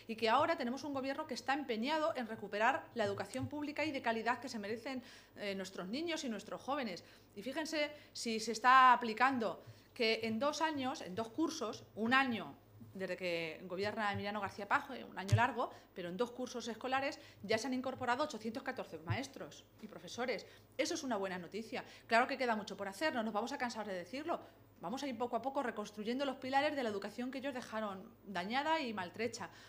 y que ahora tenemos un gobierno que está empeñado en recuperar la educación pública y de calidad que se merecen nuestros niños y nuestros jóvenes. Y fíjense si se está aplicando que en 2 años, en 2 cursos, un año desde que gobierna Emiliano García Paje, un año largo, pero en 2 cursos escolares ya se han incorporado 814 maestros y profesores. Eso es una buena noticia. Claro que queda mucho por hacer, no nos vamos a cansar de decirlo. Vamos a ir poco a poco reconstruyendo los pilares de la educación que ellos dejaron dañada y maltrecha.